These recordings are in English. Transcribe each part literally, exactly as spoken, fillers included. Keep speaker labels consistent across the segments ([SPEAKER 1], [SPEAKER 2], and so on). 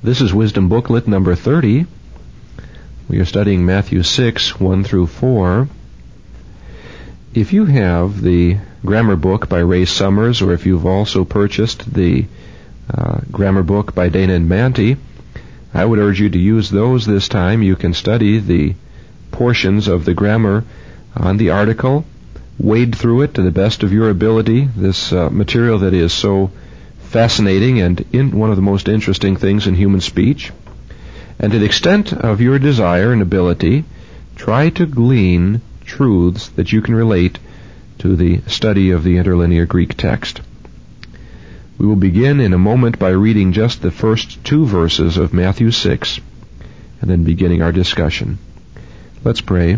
[SPEAKER 1] This is Wisdom Booklet number thirty. We are studying Matthew six, one through four. If you have the grammar book by Ray Summers, or if you've also purchased the uh, grammar book by Dana and Manti, I would urge you to use those this time. You can study the portions of the grammar on the article, wade through it to the best of your ability, this uh, material that is so fascinating and in one of the most interesting things in human speech. And to the extent of your desire and ability, try to glean truths that you can relate to the study of the interlinear Greek text. We will begin in a moment by reading just the first two verses of Matthew six, and then beginning our discussion. Let's pray.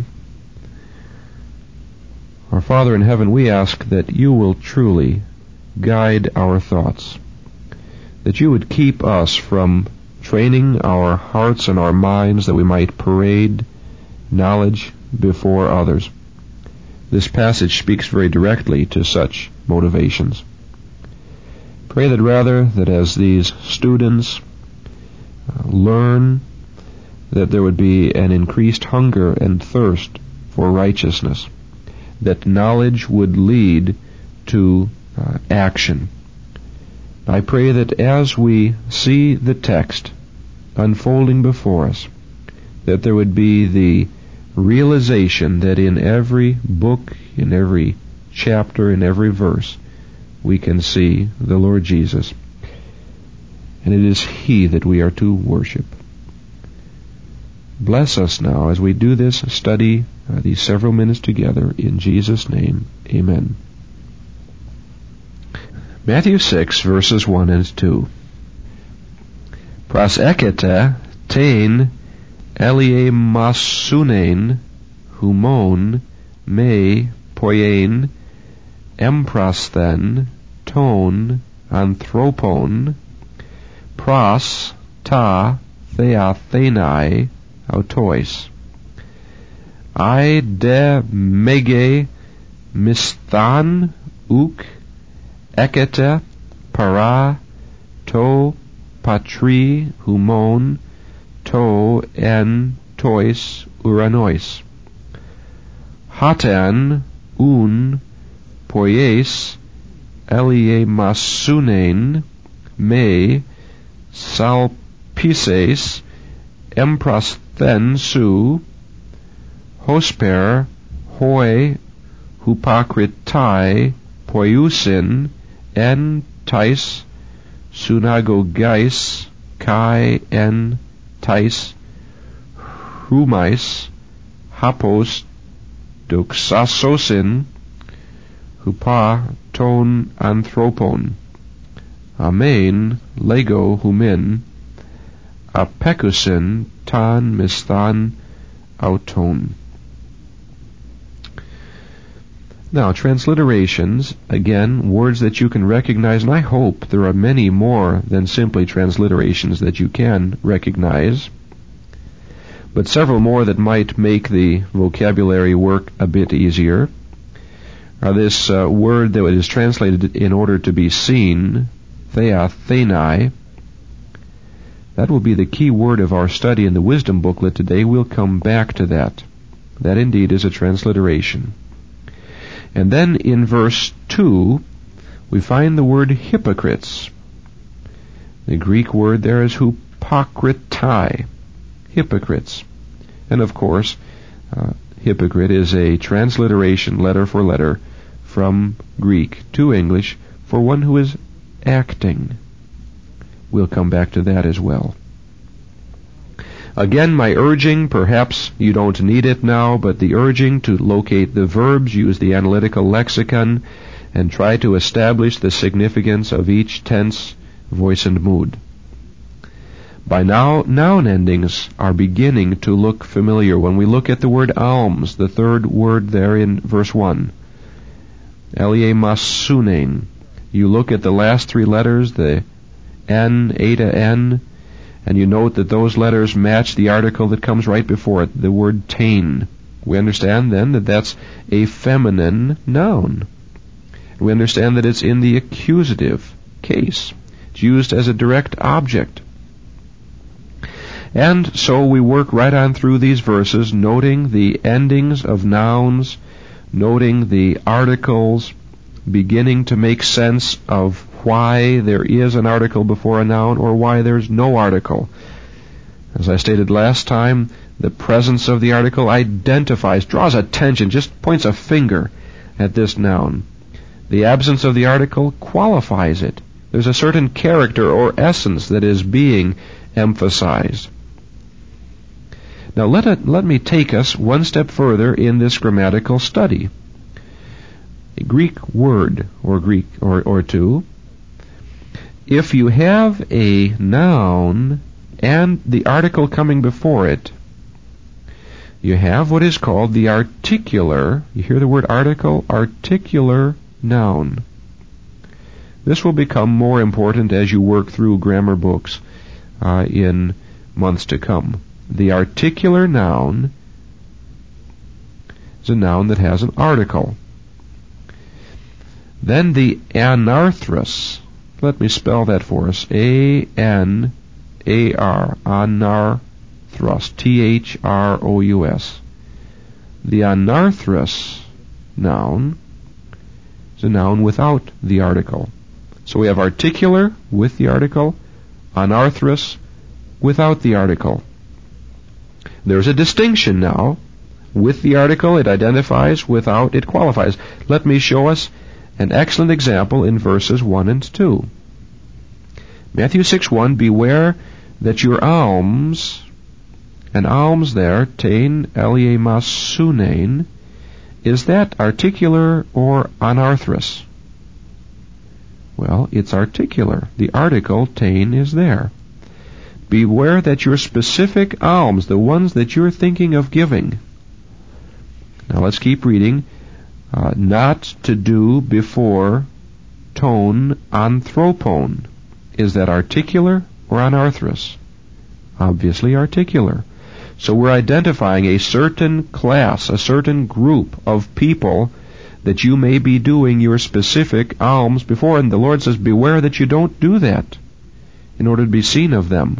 [SPEAKER 1] Our Father in heaven, we ask that you will truly guide our thoughts, that you would keep us from training our hearts and our minds that we might parade knowledge before others. This passage speaks very directly to such motivations. Pray that rather that as these students uh, learn, that there would be an increased hunger and thirst for righteousness, that knowledge would lead to uh, action. I pray that as we see the text unfolding before us, that there would be the realization that in every book, in every chapter, in every verse, we can see the Lord Jesus. And it is He that we are to worship. Bless us now as we do this study, uh, these several minutes together. In Jesus' name, amen. Matthew six, verses one and two. Prosekete tein eliemasunein humon me poiein emprasthen ton anthropon pros ta theathenai autois. I de mege misthan uk ekete para to patri humon to en tois uranois. Haten un poies eliemasunein me salpises emprasthen su hosper hoi hypocritai poiusin en tais synagogais kai en tais humais hapos doxasosin hupa ton anthropon. Amen lego humin apekusin tan misthan auton. Now, transliterations, again, words that you can recognize, and I hope there are many more than simply transliterations that you can recognize, but several more that might make the vocabulary work a bit easier. Are this uh, word that is translated in order to be seen, theathenai. That will be the key word of our study in the Wisdom Booklet today. We'll come back to that. That indeed is a transliteration. And then in verse two, we find the word hypocrites. The Greek word there is hypokritai, hypocrites. And of course, uh, hypocrite is a transliteration, letter for letter, from Greek to English for one who is acting. We'll come back to that as well. Again, my urging, perhaps you don't need it now, but the urging to locate the verbs, use the analytical lexicon, and try to establish the significance of each tense, voice, and mood. By now, noun endings are beginning to look familiar. When we look at the word alms, the third word there in verse one, eliemasunein, you look at the last three letters, the N, eta, N, and you note that those letters match the article that comes right before it, the word tein. We understand then that that's a feminine noun. We understand that it's in the accusative case. It's used as a direct object. And so we work right on through these verses, noting the endings of nouns, noting the articles, beginning to make sense of why there is an article before a noun or why there's no article. As I stated last time, the presence of the article identifies, draws attention, just points a finger at this noun. The absence of the article qualifies it. There's a certain character or essence that is being emphasized. Now let it, let me take us one step further in this grammatical study. A Greek word or Greek or, or two. If you have a noun and the article coming before it, you have what is called the articular, you hear the word article, articular noun. This will become more important as you work through grammar books uh, in months to come. The articular noun is a noun that has an article. Then the anarthrous, let me spell that for us, A N A R, anarthrous, T H R O U S. The anarthrous noun is a noun without the article. So we have articular with the article, anarthrous without the article. There's a distinction now. With the article, it identifies. Without, it qualifies. Let me show us an excellent example in verses one and two. Matthew six one, beware that your alms, and alms there, tein eliemasunein, is that articular or anarthrous? Well, it's articular. The article, tein, is there. Beware that your specific alms, the ones that you're thinking of giving. Now let's keep reading. Uh, not to do before ton anthropon. Is that articular or anarthrous? Obviously articular. So we're identifying a certain class, a certain group of people that you may be doing your specific alms before. And the Lord says, beware that you don't do that in order to be seen of them.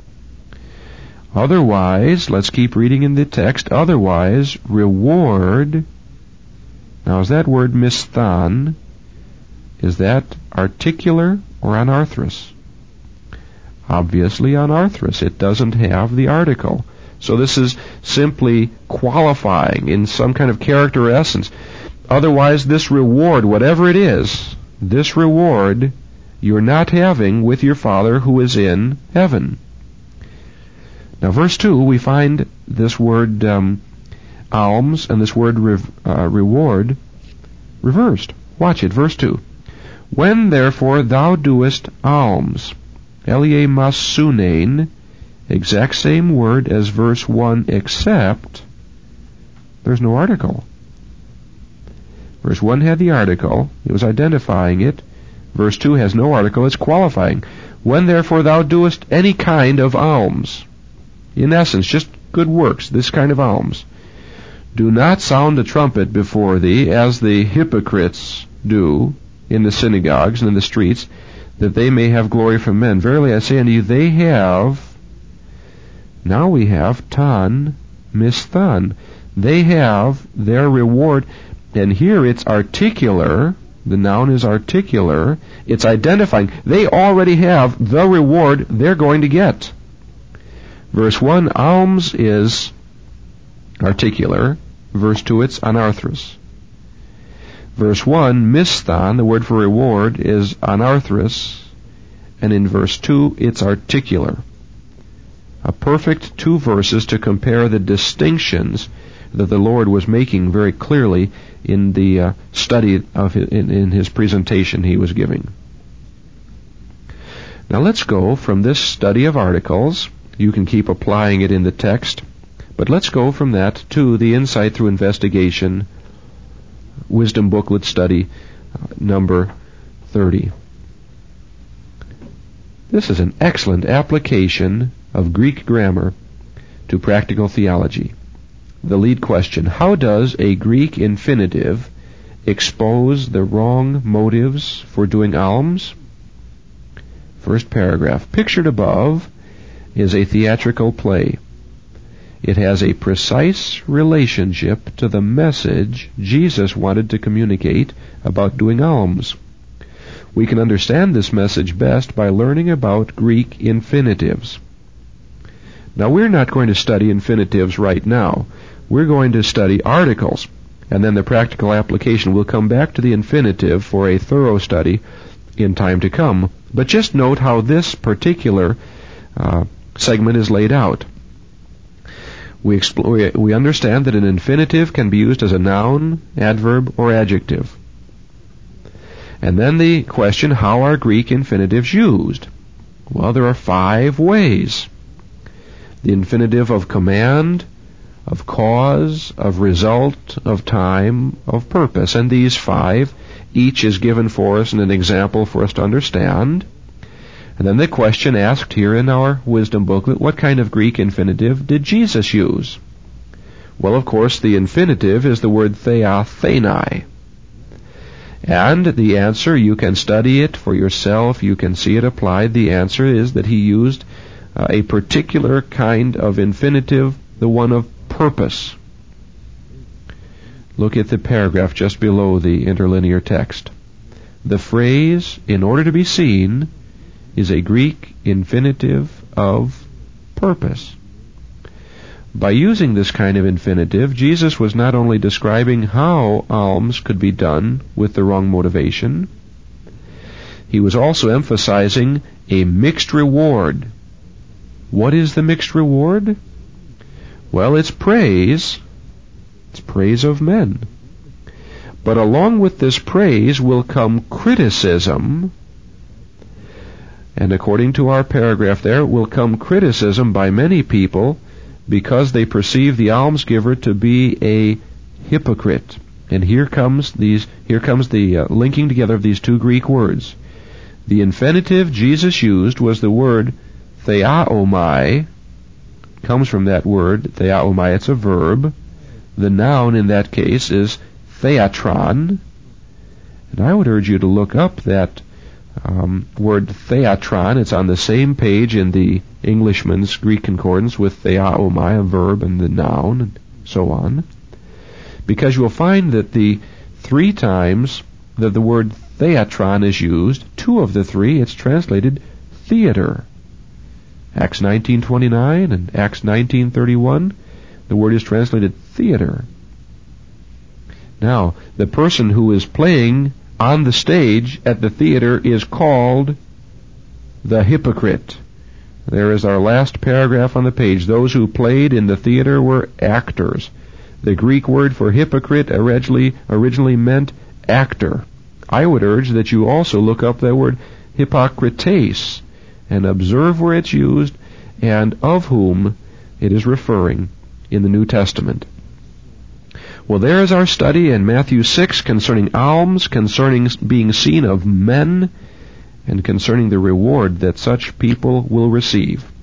[SPEAKER 1] Otherwise, let's keep reading in the text, otherwise, reward. Now, is that word misthan, is that articular or anarthrous? Obviously anarthrous. It doesn't have the article. So this is simply qualifying in some kind of character or essence. Otherwise, this reward, whatever it is, this reward you're not having with your Father who is in heaven. Now, verse two, we find this word um, alms and this word re- uh, reward reversed. Watch it, verse two. When therefore thou doest alms, eliemasunein, exact same word as verse one, except there's no article. Verse one had the article, it was identifying it. Verse two has no article, it's qualifying. When therefore thou doest any kind of alms, in essence, just good works, this kind of alms, do not sound a trumpet before thee, as the hypocrites do in the synagogues and in the streets, that they may have glory from men. Verily I say unto you, they have, now we have tan misthan. They have their reward, and here it's articular, the noun is articular, it's identifying. They already have the reward they're going to get. Verse one, alms is articular. Verse two, it's anarthrous. Verse one, misthan, the word for reward, is anarthrous. And in verse two, it's articular. A perfect two verses to compare the distinctions that the Lord was making very clearly in the uh, study of his, in, in his presentation he was giving. Now let's go from this study of articles. You can keep applying it in the text, but let's go from that to the Insight Through Investigation Wisdom Booklet Study uh, number thirty. This is an excellent application of Greek grammar to practical theology. The lead question, how does a Greek infinitive expose the wrong motives for doing alms? First paragraph, pictured above, is a theatrical play. It has a precise relationship to the message Jesus wanted to communicate about doing alms. We can understand this message best by learning about Greek infinitives. Now, we're not going to study infinitives right now. We're going to study articles, and then the practical application will come back to the infinitive for a thorough study in time to come. But just note how this particular uh, segment is laid out. We, expl- we understand that an infinitive can be used as a noun, adverb, or adjective. And then the question, how are Greek infinitives used? Well, there are five ways. The infinitive of command, of cause, of result, of time, of purpose. And these five, each is given for us in an example for us to understand. And then the question asked here in our wisdom booklet, what kind of Greek infinitive did Jesus use? Well, of course, the infinitive is the word theathenai. And the answer, you can study it for yourself, you can see it applied. The answer is that he used uh, a particular kind of infinitive, the one of purpose. Look at the paragraph just below the interlinear text. The phrase, in order to be seen, is a Greek infinitive of purpose. By using this kind of infinitive, Jesus was not only describing how alms could be done with the wrong motivation, he was also emphasizing a mixed reward. What is the mixed reward? Well, it's praise. It's praise of men. But along with this praise will come criticism. And according to our paragraph there, will come criticism by many people because they perceive the almsgiver to be a hypocrite. And here comes these. Here comes the uh, linking together of these two Greek words. The infinitive Jesus used was the word theaomai. Comes from that word theaomai. It's a verb. The noun in that case is theatron. And I would urge you to look up that Um, word theatron. It's on the same page in the Englishman's Greek Concordance with theaomai, a verb, and the noun, and so on. Because you'll find that the three times that the word theatron is used, two of the three, it's translated theater. Acts nineteen twenty-nine and Acts nineteen thirty-one, the word is translated theater. Now, the person who is playing on the stage at the theater is called the hypocrite. There is our last paragraph on the page. Those who played in the theater were actors. The Greek word for hypocrite originally, originally meant actor. I would urge that you also look up that word hypocrites and observe where it's used and of whom it is referring in the New Testament. Well, there is our study in Matthew six concerning alms, concerning being seen of men, and concerning the reward that such people will receive.